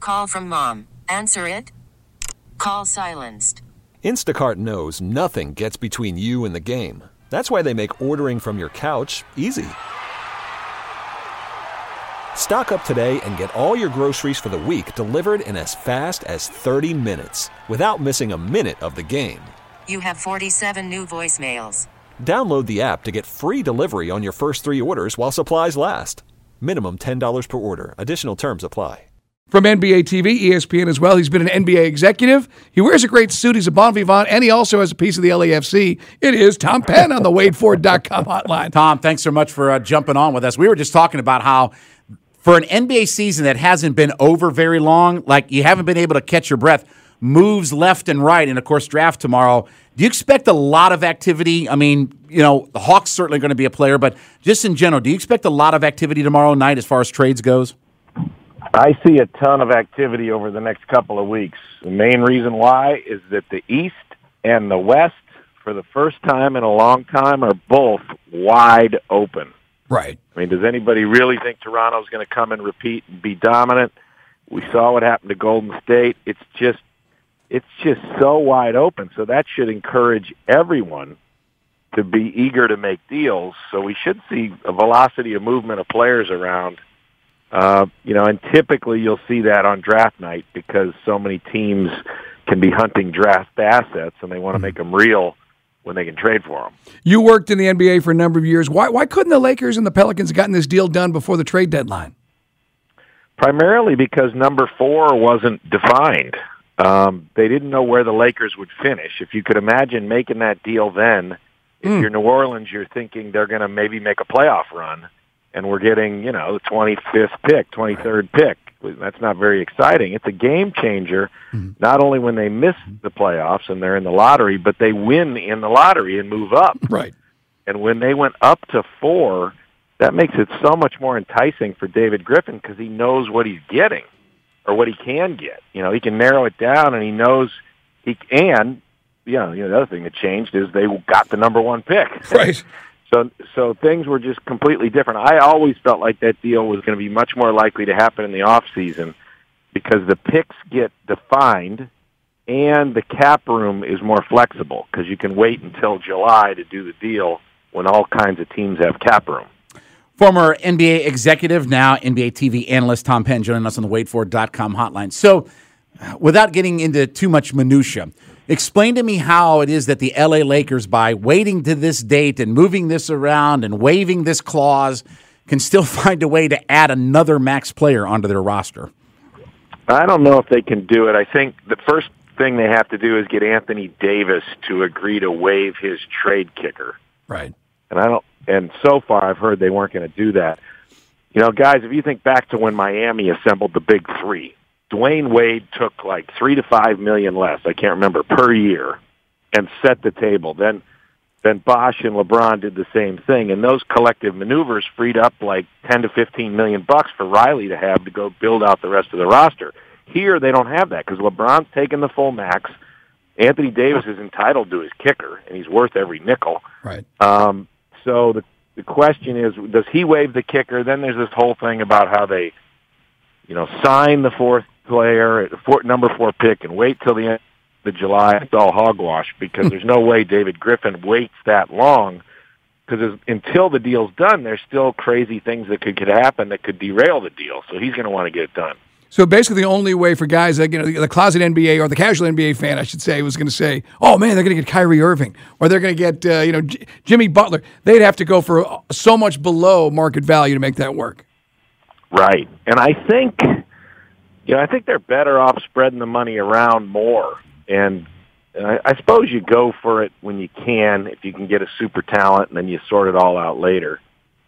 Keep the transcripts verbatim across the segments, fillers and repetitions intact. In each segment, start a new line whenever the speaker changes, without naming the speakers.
Call from mom. Answer it. Call silenced.
Instacart knows nothing gets between you and the game. That's why they make ordering from your couch easy. Stock up today and get all your groceries for the week delivered in as fast as thirty minutes without missing a minute of the game.
You have forty-seven new voicemails.
Download the app to get free delivery on your first three orders while supplies last. Minimum ten dollars per order. Additional terms apply.
From N B A T V, E S P N as well. He's been an N B A executive. He wears a great suit. He's a bon vivant, and he also has a piece of the L A F C. It is Tom Penn on the Wade Ford dot com hotline.
Tom, thanks so much for uh, jumping on with us. We were just talking about how for an N B A season that hasn't been over very long, like you haven't been able to catch your breath, moves left and right, and, of course, draft tomorrow. Do you expect a lot of activity? I mean, you know, the Hawks certainly going to be a player, but just in general, do you expect a lot of activity tomorrow night as far as trades goes?
I see a ton of activity over the next couple of weeks. The main reason why is that the East and the West, for the first time in a long time, are both wide open.
Right.
I mean, does anybody really think Toronto's going to come and repeat and be dominant? We saw what happened to Golden State. It's just, it's just so wide open. So that should encourage everyone to be eager to make deals. So we should see a velocity of movement of players around. Uh, you know, and typically you'll see that on draft night because so many teams can be hunting draft assets and they want to make them real when they can trade for them.
You worked in the N B A for a number of years. Why why couldn't the Lakers and the Pelicans have gotten this deal done before the trade deadline?
Primarily because number four wasn't defined. Um, they didn't know where the Lakers would finish. If you could imagine making that deal then, if mm. you're New Orleans, you're thinking they're going to maybe make a playoff run. And we're getting, you know, the twenty-fifth pick, twenty-third pick. That's not very exciting. It's a game changer, mm-hmm. not only when they miss the playoffs and they're in the lottery, but they win in the lottery and move up.
Right.
And when they went up to four, that makes it so much more enticing for David Griffin because he knows what he's getting or what he can get. You know, he can narrow it down, and he knows he and you know, you know the other thing that changed is they got the number one pick.
Right.
So so things were just completely different. I always felt like that deal was going to be much more likely to happen in the off season because the picks get defined and the cap room is more flexible because you can wait until July to do the deal when all kinds of teams have cap room.
Former N B A executive, now N B A T V analyst Tom Penn joining us on the Wade Ford dot com hotline. So without getting into too much minutia, explain to me how it is that the L A Lakers, by waiting to this date and moving this around and waiving this clause, can still find a way to add another max player onto their roster.
I don't know if they can do it. I think the first thing they have to do is get Anthony Davis to agree to waive his trade kicker.
Right.
And I don't. And so far, I've heard they weren't going to do that. You know, guys, if you think back to when Miami assembled the Big Three, Dwayne Wade took like three to five million less, I can't remember, per year, and set the table. Then, then Bosh and LeBron did the same thing, and those collective maneuvers freed up like ten to fifteen million bucks for Riley to have to go build out the rest of the roster. Here, they don't have that because LeBron's taken the full max. Anthony Davis is entitled to his kicker, and he's worth every nickel.
Right.
Um, so the the question is, does he waive the kicker? Then there's this whole thing about how they, you know, sign the fourth player, four, number four pick, and wait till the end of July. It's all hogwash because there's no way David Griffin waits that long. Because until the deal's done, there's still crazy things that could, could happen that could derail the deal. So he's going to want to get it done.
So basically, the only way for guys like, you know, the closet N B A or the casual N B A fan, I should say, was going to say, "Oh man, they're going to get Kyrie Irving, or they're going to get uh, you know J- Jimmy Butler." They'd have to go for so much below market value to make that work.
Right, and I think, you know, I think they're better off spreading the money around more. And I, I suppose you go for it when you can, if you can get a super talent, and then you sort it all out later.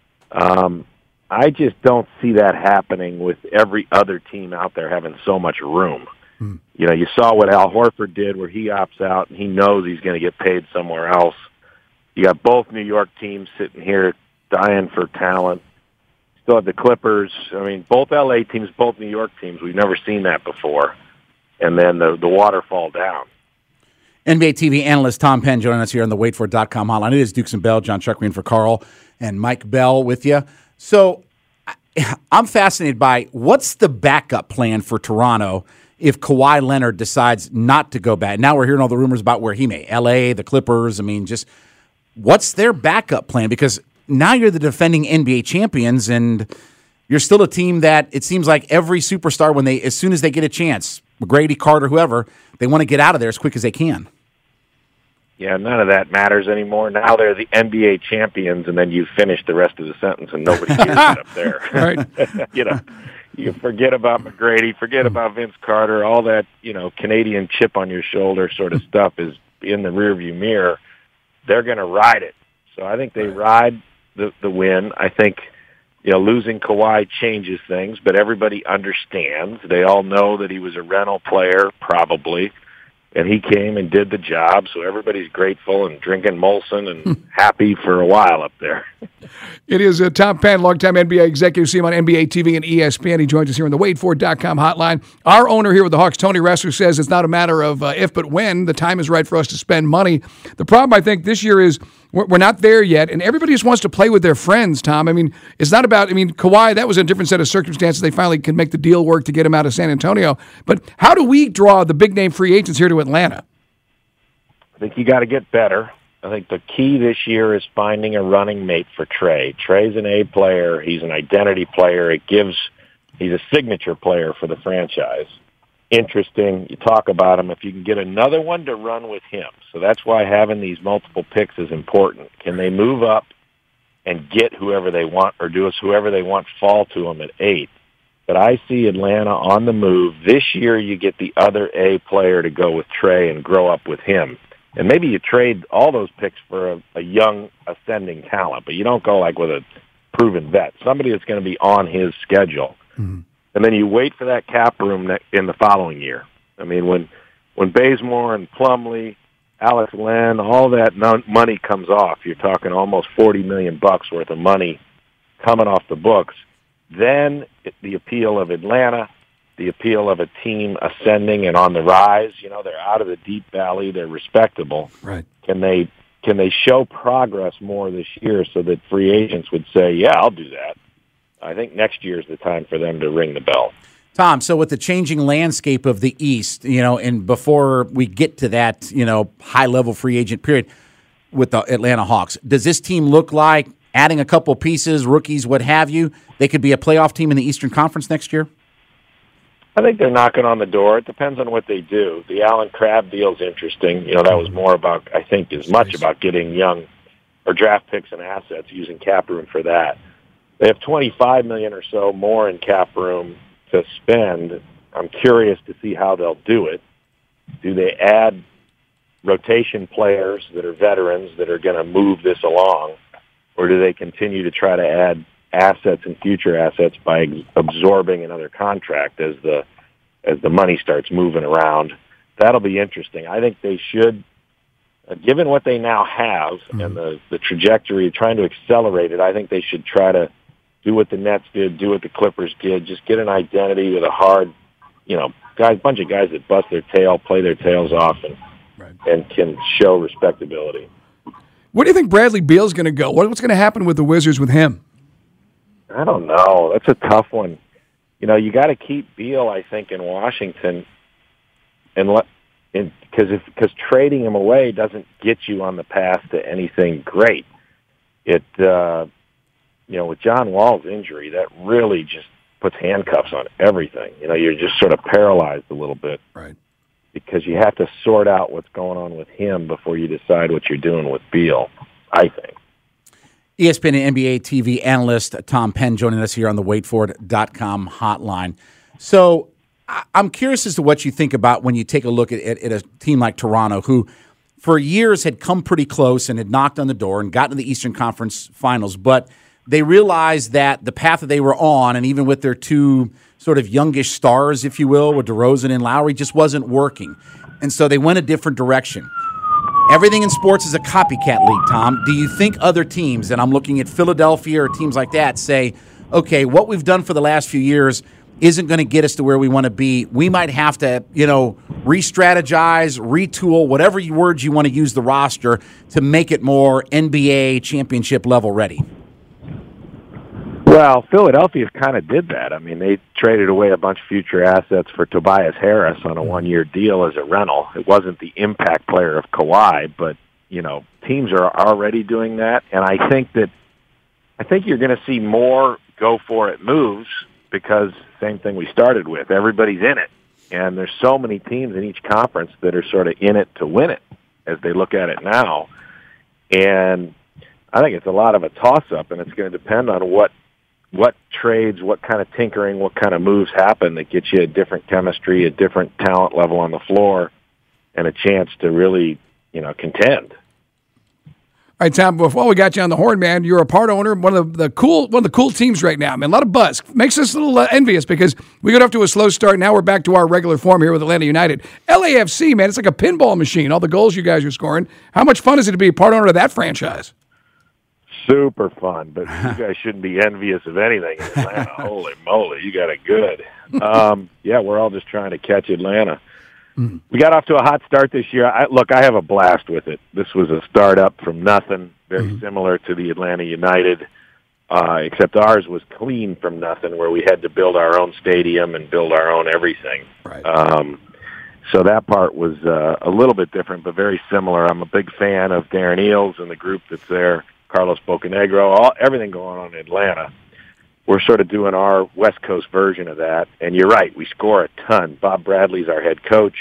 Um, I just don't see that happening with every other team out there having so much room. Hmm. You know, you saw what Al Horford did where he opts out and he knows he's going to get paid somewhere else. You got both New York teams sitting here dying for talent. Still have the Clippers. I mean, both L A teams, both New York teams. We've never seen that before. And then the, the waterfall down.
N B A T V analyst Tom Penn joining us here on the Wade Ford dot com hotline. It is Dukes and Bell, John Chuckreen for Carl, and Mike Bell with you. So I'm fascinated by what's the backup plan for Toronto if Kawhi Leonard decides not to go back. Now we're hearing all the rumors about where he may. L A, the Clippers, I mean, just what's their backup plan? Because now you're the defending N B A champions, and you're still a team that it seems like every superstar, when they, as soon as they get a chance, McGrady, Carter, whoever, they want to get out of there as quick as they can.
Yeah, none of that matters anymore. Now they're the N B A champions, and then you finish the rest of the sentence, and nobody hears it up there.
Right.
You know, you forget about McGrady, forget about Vince Carter, all that, you know, Canadian chip on your shoulder sort of stuff is in the rearview mirror. They're going to ride it. So I think they ride the, the win. I think, you know, losing Kawhi changes things, but everybody understands. They all know that he was a rental player, probably. And he came and did the job, so everybody's grateful and drinking Molson and happy for a while up there.
It is uh, Tom Penn, longtime N B A executive. See him on N B A T V and E S P N. He joins us here on the Wade Ford dot com hotline. Our owner here with the Hawks, Tony Ressler, says it's not a matter of uh, if but when. The time is right for us to spend money. The problem, I think, this year is we're, we're not there yet, and everybody just wants to play with their friends, Tom. I mean, it's not about, I mean, Kawhi, that was a different set of circumstances. They finally could make the deal work to get him out of San Antonio. But how do we draw the big-name free agents here to Atlanta?
I think you got to get better. I think the key this year is finding a running mate for Trey. Trey's an A player. He's an identity player. It gives, he's a signature player for the franchise. Interesting. You talk about him. If you can get another one to run with him. So that's why having these multiple picks is important. Can they move up and get whoever they want, or do us whoever they want fall to them at eight? But I see Atlanta on the move. This year you get the other A player to go with Trey and grow up with him. And maybe you trade all those picks for a, a young, ascending talent, but you don't go like with a proven vet, somebody that's going to be on his schedule. Mm-hmm. And then you wait for that cap room ne- in the following year. I mean, when when Bazemore and Plumlee, Alex Len, all that no- money comes off, you're talking almost forty million bucks worth of money coming off the books. Then it, the appeal of Atlanta, the appeal of a team ascending and on the rise. You know, they're out of the deep valley. They're respectable.
Right.
Can they can they show progress more this year so that free agents would say, yeah, I'll do that? I think next year is the time for them to ring the bell.
Tom, so with the changing landscape of the East, you know, and before we get to that, you know, high-level free agent period with the Atlanta Hawks, does this team look like, adding a couple pieces, rookies, what have you, they could be a playoff team in the Eastern Conference next year?
I think they're knocking on the door. It depends on what they do. The Allen Crabbe deal is interesting. You know, that was more about, I think, as much about getting young or draft picks and assets, using cap room for that. They have twenty-five million dollars or so more in cap room to spend. I'm curious to see how they'll do it. Do they add rotation players that are veterans that are going to move this along, or do they continue to try to add assets and future assets by ex- absorbing another contract as the as the money starts moving around? That'll be interesting. I think they should, uh, given what they now have mm-hmm. and the, the trajectory, trying to accelerate it, I think they should try to do what the Nets did, do what the Clippers did, just get an identity with a hard, you know, guys, bunch of guys that bust their tail, play their tails off, and right. and can show respectability.
Where do you think Bradley Beal's going to go? What's going to happen with the Wizards with him?
I don't know. That's a tough one. You know, you got to keep Beal, I think, in Washington, and let because if because trading him away doesn't get you on the path to anything great. It, uh, you know, with John Wall's injury, that really just puts handcuffs on everything. You know, you're just sort of paralyzed a little bit,
right?
Because you have to sort out what's going on with him before you decide what you're doing with Beal, I think.
E S P N and N B A T V analyst Tom Penn joining us here on the Wade Ford dot com hotline. So I'm curious as to what you think about when you take a look at, at, at a team like Toronto, who for years had come pretty close and had knocked on the door and gotten to the Eastern Conference Finals, but they realized that the path that they were on, and even with their two sort of youngish stars, if you will, with DeRozan and Lowry, just wasn't working. And so they went a different direction. Everything in sports is a copycat league, Tom. Do you think other teams, and I'm looking at Philadelphia or teams like that, say, okay, what we've done for the last few years isn't going to get us to where we want to be. We might have to, you know, re-strategize, retool, whatever words you want to use the roster to make it more N B A championship level ready?
Well, Philadelphia kind of did that. I mean, they traded away a bunch of future assets for Tobias Harris on a one-year deal as a rental. It wasn't the impact player of Kawhi, but, you know, teams are already doing that. And I think that I think you're going to see more go-for-it moves because same thing we started with. Everybody's in it. And there's so many teams in each conference that are sort of in it to win it as they look at it now. And I think it's a lot of a toss-up, and it's going to depend on what what trades, what kind of tinkering, what kind of moves happen that get you a different chemistry, a different talent level on the floor, and a chance to really, you know, contend.
All right, Tom, before we got you on the horn, man, you're a part owner, one of the, the cool one of the cool teams right now, man. A lot of buzz. Makes us a little uh, envious because we got off to a slow start. Now we're back to our regular form here with Atlanta United. L A F C, man, it's like a pinball machine, all the goals you guys are scoring. How much fun is it to be a part owner of that franchise?
Super fun, but you guys shouldn't be envious of anything in Atlanta. Holy moly, you got it good. Um, yeah, we're all just trying to catch Atlanta. Mm. We got off to a hot start this year. I, look, I have a blast with it. This was a startup from nothing, very mm. similar to the Atlanta United, uh, except ours was clean from nothing, where we had to build our own stadium and build our own everything.
Right.
Um, so that part was uh, a little bit different, but very similar. I'm a big fan of Darren Eales and the group that's there. Carlos Bocanegra, all everything going on in Atlanta. We're sort of doing our West Coast version of that. And you're right, we score a ton. Bob Bradley's our head coach.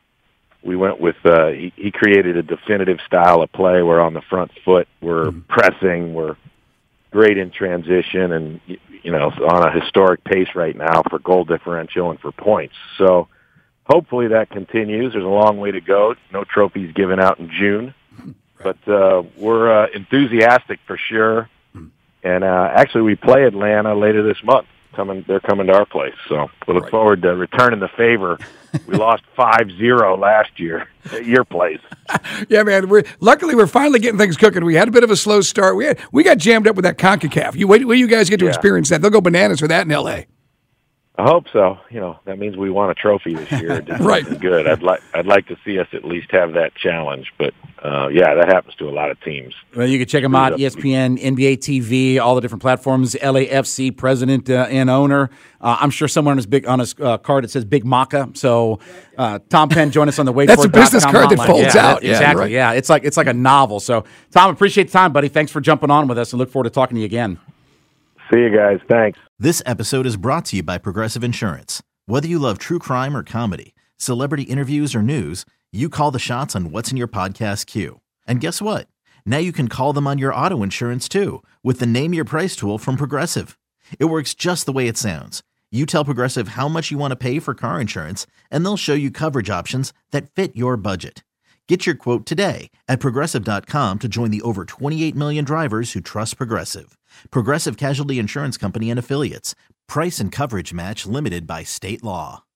We went with, uh, he, he created a definitive style of play. We're on the front foot. We're mm-hmm. pressing. We're great in transition and, you know, on a historic pace right now for goal differential and for points. So hopefully that continues. There's a long way to go. No trophies given out in June. But uh, we're uh, enthusiastic for sure, and uh, actually we play Atlanta later this month. Coming, they're coming to our place, so we look right. forward to returning the favor. We lost five zero last year at your place.
Yeah, man. We're luckily we're finally getting things cooking. We had a bit of a slow start. We had we got jammed up with that CONCACAF. You wait, wait, you guys get to yeah. experience that. They'll go bananas for that in L A.
I hope so. You know, that means we won a trophy this year.
Right.
Good. I'd like I'd like to see us at least have that challenge. But, uh, yeah, that happens to a lot of teams.
Well, you can check them out, E S P N, N B A T V, all the different platforms, L A F C president uh, and owner. Uh, I'm sure somewhere on his big on his uh, card it says Big Maca. So uh, Tom Penn, join us on the Wait
That's
For
a business card hotline. That folds
yeah,
out.
Yeah, exactly. Right. Yeah, it's like it's like a novel. So, Tom, appreciate the time, buddy. Thanks for jumping on with us and look forward to talking to you again.
See you guys. Thanks.
This episode is brought to you by Progressive Insurance. Whether you love true crime or comedy, celebrity interviews or news, you call the shots on what's in your podcast queue. And guess what? Now you can call them on your auto insurance too with the Name Your Price tool from Progressive. It works just the way it sounds. You tell Progressive how much you want to pay for car insurance, and they'll show you coverage options that fit your budget. Get your quote today at Progressive dot com to join the over twenty-eight million drivers who trust Progressive. Progressive Casualty Insurance Company and Affiliates. Price and coverage match limited by state law.